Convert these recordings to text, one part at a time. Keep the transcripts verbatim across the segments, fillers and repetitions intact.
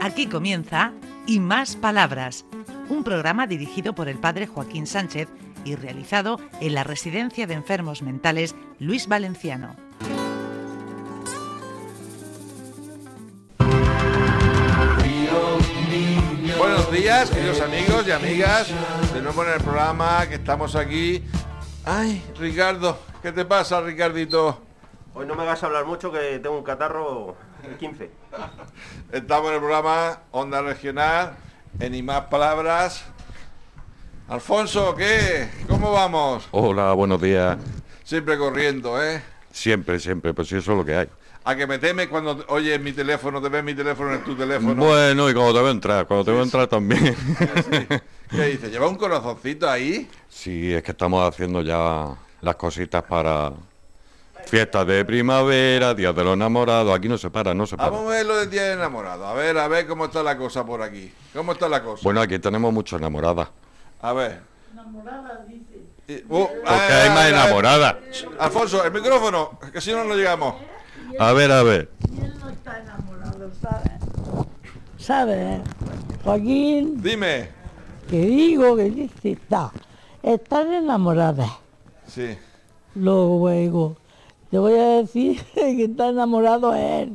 Aquí comienza Y Más Palabras, un programa dirigido por el padre Joaquín Sánchez y realizado en la Residencia de Enfermos Mentales Luis Valenciano. Buenos días, queridos amigos y amigas, de nuevo en el programa que estamos aquí. Ay, Ricardo, ¿qué te pasa, Ricardito? Hoy no me hagas hablar mucho que tengo un catarro el quince. Estamos en el programa Onda Regional, en Y Más Palabras. Alfonso, ¿qué? ¿Cómo vamos? Hola, buenos días. Siempre corriendo, ¿eh? Siempre, siempre, pues eso es lo que hay. A que me temes cuando oyes mi teléfono, te ves mi teléfono en tu teléfono. Bueno, y cuando te veo entrar, cuando te veo entrar también. Sí. ¿Qué dices? ¿Lleva un corazoncito ahí? Sí, es que estamos haciendo ya las cositas para fiestas de primavera, días de los enamorados. Aquí no se para, no se para. Vamos a ver lo del día de enamorado. A ver, a ver cómo está la cosa por aquí. ¿Cómo está la cosa? Bueno, aquí tenemos muchas enamoradas. A ver. Enamoradas, dice. Y- uh, Porque ah, hay más ah, enamoradas. Alfonso, el micrófono, que si no no llegamos. A ver, a ver. Y él no está enamorado, ¿sabes? ¿Sabes? Joaquín, Dime. que digo que dice, está. Están enamoradas. Sí. Luego, te voy a decir que está enamorado él.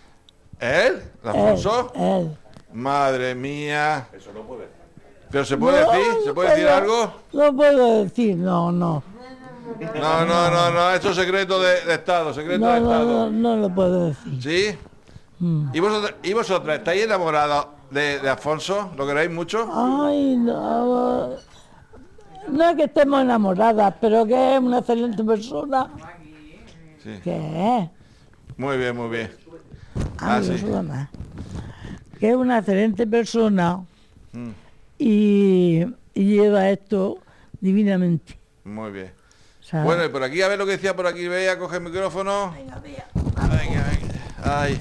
¿Él? ¿Alfonso? Él, él. Madre mía. Eso no puede. ¿Pero se puede No, decir? ¿Se puede decir puedo- algo? No puedo decir, no, no. No, no, no, no. Esto es secreto de, de Estado, secreto No, de no, Estado. no, no lo puedo decir. ¿Sí? Mm. ¿Y vosotros, ¿Y vosotras estáis enamorados de, de Alfonso? ¿Lo queréis mucho? Ay, no. No es que estemos enamoradas, pero que es una excelente persona. Sí. ¿Qué es? Muy bien, muy bien. Ah, Ah, sí. persona. Que es una excelente persona Mm, y, y lleva esto divinamente. muy bien. ¿Sabes? Bueno, y por aquí, a ver lo que decía por aquí. Veía, coge el micrófono. Venga, venga. Ay,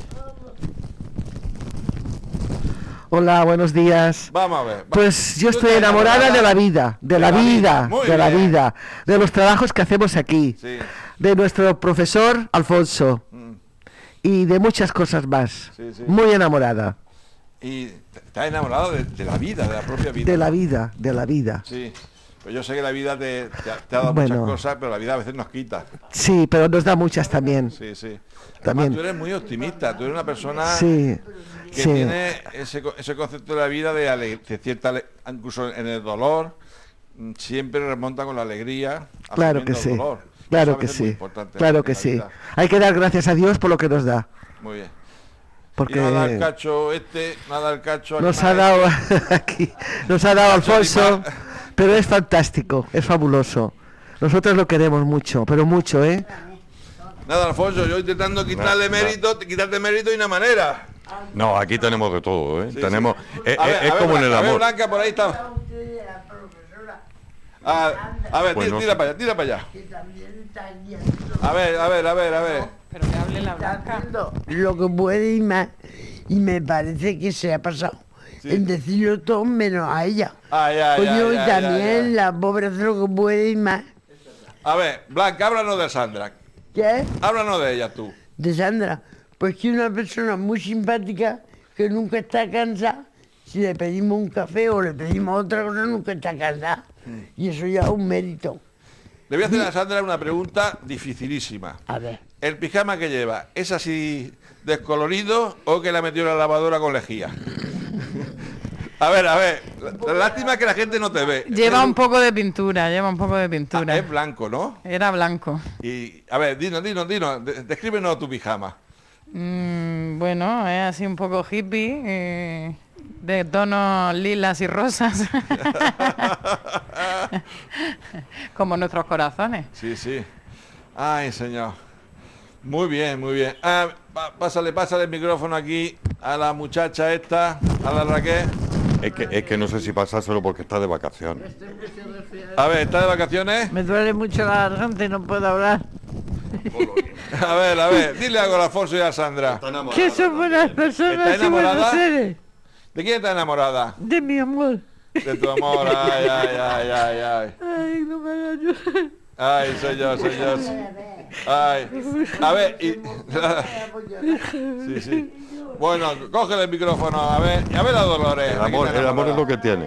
Hola, buenos días. vamos a ver. va. Pues yo ¿Tú estoy estás enamorada de la vida, de la vida, Muy de la bien. vida, de los trabajos que hacemos aquí, Sí. de nuestro profesor Alfonso Mm. y de muchas cosas más. Sí, sí. Muy enamorada Y t- estás enamorado de, de la vida, de la propia vida. de la ¿no? vida, de la vida. Sí. Pues yo sé que la vida te, te ha, te ha dado Bueno. muchas cosas, pero la vida a veces nos quita. Sí, pero nos da muchas también. Sí, sí. Además, También. tú eres muy optimista. Tú eres una persona Sí, que sí. tiene ese, co- ese concepto de la vida de, ale- de cierta ale- incluso en el dolor, mm, siempre remonta con la alegría. Claro que asumiendo el sí. dolor. Claro Eso a que veces es muy sí. importante Claro en que la sí. vida. Hay que dar gracias a Dios por lo que nos da. Muy bien. Porque Y nada el cacho este, nada el cacho nos animal ha dado este. aquí, nos ha dado Cacho Alfonso, animal. pero es fantástico, es fabuloso. Nosotros lo queremos mucho, pero mucho, ¿eh? Nada, Alfonso, yo intentando quitarle No, no. mérito, quitarte mérito de una manera. No, aquí tenemos de todo, ¿eh? Sí, tenemos... sí. Es, A ver, es- es a ver, como en el Blanca, a ver, amor. Blanca, por ahí está. A, a ver, Pues tira, no tira sé. para allá, tira para allá. A ver, a ver, a ver, a ver. Pero que hable la Blanca. Lo que puede y más, y me parece que se ha pasado Sí. en decirlo todo menos a ella. Ay, ay, Coño, ay, y ay, también ay, ay. la pobre hace lo que puede y más. A ver, Blanca, háblanos de Sandra. ¿Qué? Háblanos de ella tú. De Sandra, pues que es una persona muy simpática que nunca está cansada. Si le pedimos un café o le pedimos otra cosa, nunca está cansada. Y eso ya es un mérito. Le voy a hacer a Sandra una pregunta dificilísima. A ver. ¿El pijama que lleva es así descolorido o que la metió en la lavadora con lejía? A ver, a ver. La, la lástima es que la gente no te ve. Lleva Es- un poco de pintura, lleva un poco de Ah, pintura. es blanco, ¿no? Era blanco. Y, a ver, dinos, dinos, dinos. de- Descríbenos tu pijama. Mm, bueno, es así un poco hippie, eh, de tonos lilas y rosas. Como nuestros corazones. Sí, sí. Ay, señor. Muy bien, muy bien. Ah, pa- pásale, pásale el micrófono aquí a la muchacha esta, a la Raquel. Es que, es que no sé si pasárselo porque está de vacaciones. A ver, ¿está de vacaciones? Me duele mucho la garganta y no puedo hablar. A ver, a ver, dile algo a Alfonso y a Sandra. Que son buenas personas ¿Está y buenos enamorada? seres. ¿De quién está enamorada? De mi amor. De tu amor, ay, ay, ay, ay, ay. Ay, no me hagas llorar. Ay, señor, señor. Ay. A ver, y... Sí, sí. Bueno, cógele el micrófono, a ver, a ver a Dolores. El amor, el amor es lo que tiene.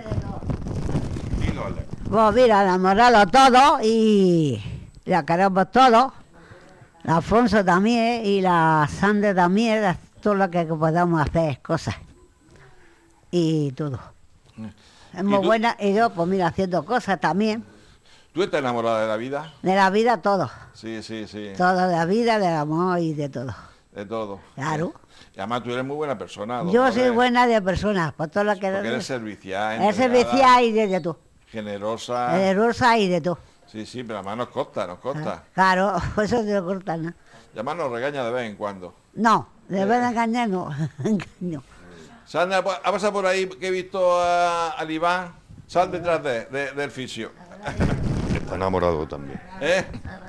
Pues mira, enamorarlo todo y la queremos todos. Alfonso también y la Sandra también, es todo lo que podamos hacer, cosas. Y todo. Es muy tú? buena y yo, pues mira, haciendo cosas también. ¿Tú estás enamorada de la vida? De la vida todo. Sí, sí, sí. Todo de la vida, del amor y de todo. De todo. Claro. Y además tú eres muy buena persona. Yo Dolores, soy buena de personas, por todo lo que... Porque eres servicial, Es entregada, servicial y de, de todo. generosa. Generosa y de todo. Sí, sí, pero además nos consta, nos consta. Claro, eso te lo cortan, ¿no? Y además nos regaña de vez en cuando. No, de verdad engañar no. Engaño. Sandra, ha pasado por ahí que he visto a, al Iván. Sal detrás de, de- del fisio. Está enamorado también. ¿Eh?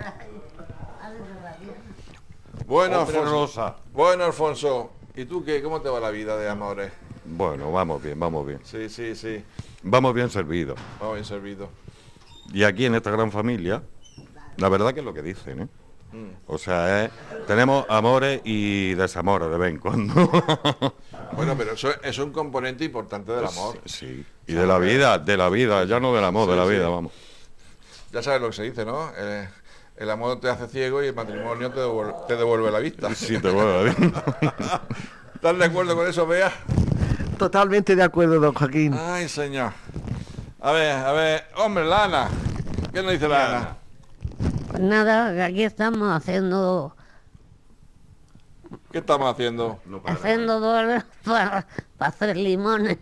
Bueno, Hombre Alfonso. rosa. Bueno, Alfonso. ¿Y tú qué? ¿Cómo te va la vida de amores? Bueno, vamos bien, vamos bien. Sí, sí, sí. Vamos bien servidos. Vamos bien servido. Y aquí en esta gran familia, la verdad que es lo que dicen, ¿eh? O sea, es- tenemos amores y desamores de vez en cuando. Bueno, pero eso, eso es un componente importante del amor. Sí. Y de la vida, de la vida, ya no del amor, de Sí, la sí. vida, vamos. Ya sabes lo que se dice, ¿no? Eh, el amor te hace ciego y el matrimonio te devuelve, te devuelve la vista. Sí, te vuelvo a ver. ¿Estás de acuerdo con eso, Bea? Totalmente de acuerdo, don Joaquín. Ay, señor. A ver, a ver. Hombre, la Ana. ¿Qué nos dice la Ana? Pues nada, que aquí estamos haciendo ¿Qué estamos haciendo? haciendo dólares para, para hacer limones.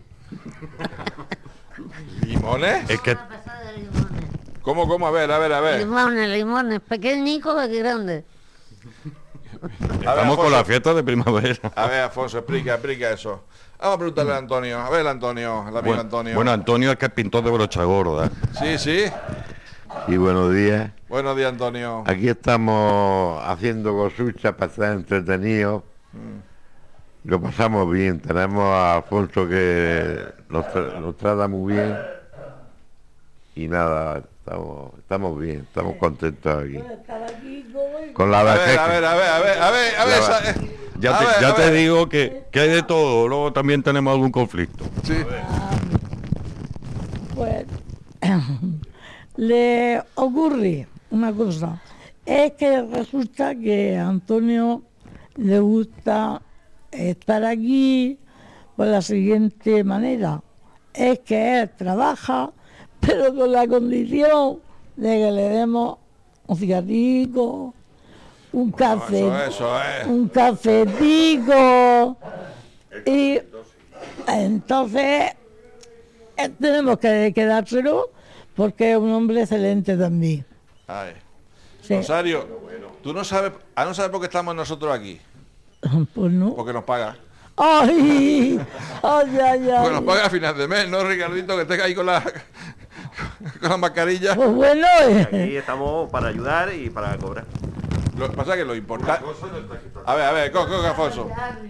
¿Limones? Es que Una pesada de limones. ¿Cómo, cómo? A ver, a ver, a ver. Limones, limones, pequeñicos y grandes. A ver, estamos con Alfonso. la fiesta de primavera. A ver, Alfonso, explica, explica eso. Vamos a preguntarle a Antonio. A ver, Antonio, el amigo Bueno, Antonio. bueno, Antonio es que es pintor de brocha gorda. Sí, sí. Y buenos días. Buenos días, Antonio. Aquí estamos haciendo cosuchas para estar entretenidos. Lo pasamos bien. Tenemos a Alfonso que nos, tra- nos trata muy bien. Y nada, estamos, estamos bien, estamos contentos aquí. Con la A ver, vejez. a ver, a ver, a ver, a ver, a ver. La- esa- Ya a te, ver, ya a te ver. digo que, que hay de todo, luego también tenemos algún conflicto. Sí. Pues le ocurre una cosa, es que resulta que a Antonio le gusta estar aquí por la siguiente manera, es que él trabaja, pero con la condición de que le demos un cigarrillo, un café, Eso, eso es. un cafetico, y entonces eh, tenemos que quedárselo porque es un hombre excelente también. Ay. Sí. Rosario, tú no sabes, ¿a no sabes por qué estamos nosotros aquí? Pues no. Porque nos paga. ¡Ay! ¡Ay, ay, Porque nos ay! paga a final de mes, ¿no, Ricardito? Que estés ahí con la, con la mascarilla. Pues bueno, Aquí eh, estamos para ayudar y para cobrar. Lo que pasa es que lo importante... A ver, a ver, coge, coge, Alfonso.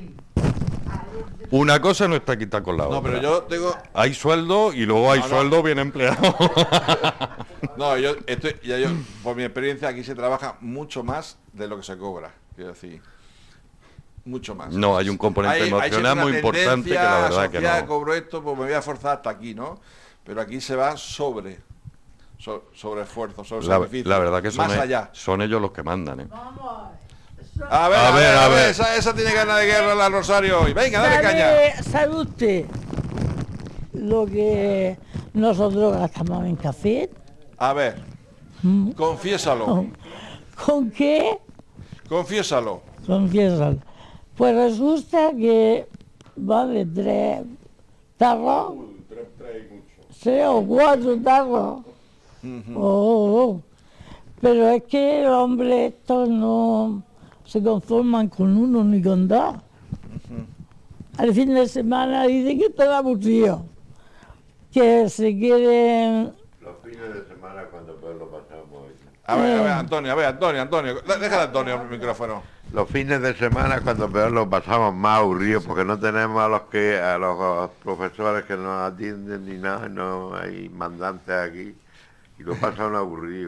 Una cosa no está quitada con la otra. No, pero yo tengo... Hay sueldo y luego hay No, no. sueldo bien empleado. No, yo estoy... Ya yo, por mi experiencia, aquí se trabaja mucho más de lo que se cobra. Quiero decir... Mucho más. No, hay un componente Hay- hay emocional siempre muy una importante que la tendencia verdad que social, no. cobro esto, pues me voy a forzar hasta aquí, ¿no? Pero aquí se va sobre... so- sobre esfuerzo, sobre La, sacrificio. la verdad que son, Más e- allá. son ellos los que mandan, ¿eh? A ver, A a ver, ver, a a ver, ver. esa, esa tiene ganas de guerra la Rosario hoy. Venga, dale caña. ¿sabe, sabe usted lo que nosotros gastamos en café? A ver, ¿Mm? confiésalo, ¿Con, con qué? confiésalo. Confiésalo. Pues resulta que vale tres tarros, tres o cuatro tarros. Oh, oh, oh. Pero es que el hombre estos no se conforman con uno ni con dos. Al fin de semana dicen que están aburridos, que se quieren... Los fines de semana cuando pues lo pasamos aquí. A ver, a ver, Eh. Antonio, a ver, Antonio, Antonio. De- Déjale a Antonio el micrófono. Los fines de semana cuando peor lo pasamos más aburridos porque no tenemos a los que a los profesores que nos atienden ni nada, no hay mandantes aquí y lo pasan aburridos.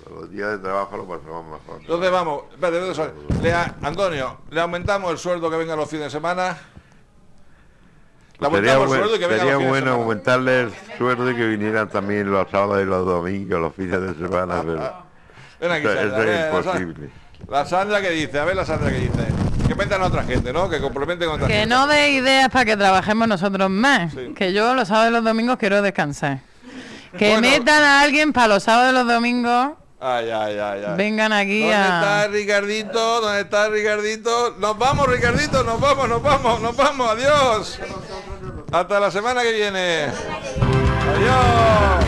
Los días de trabajo lo pasamos mejor. Entonces vamos, espérate, ¿dónde sale? Le a- Antonio, ¿le aumentamos el sueldo que venga los fines de semana? Le Pues sería aumentamos el buen- sueldo y que venga sería los fines de bueno semana. aumentarle el sueldo y que vinieran también los sábados y los domingos, los fines de semana, pero Ven aquí, eso, Sandra, eso a ver, es la Sa- imposible. La Sandra que dice, a ver la Sandra que dice. Que metan a otra gente, ¿no? Que complementen a otra Que gente. no dé ideas para que trabajemos nosotros más. Sí. Que yo los sábados y los domingos quiero descansar. Que Bueno. metan a alguien para los sábados y los domingos. Ay, ay, ay, ay. Vengan aquí ¿Dónde a... está Ricardito? ¿Dónde está Ricardito? Nos vamos, Ricardito, nos vamos, nos vamos, nos vamos, adiós. Hasta la semana que viene. Adiós.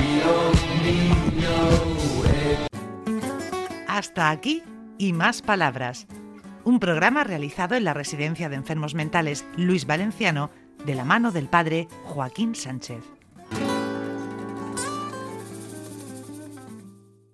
Hasta aquí y más palabras. Un programa realizado en la Residencia de Enfermos Mentales Luis Valenciano de la mano del padre Joaquín Sánchez.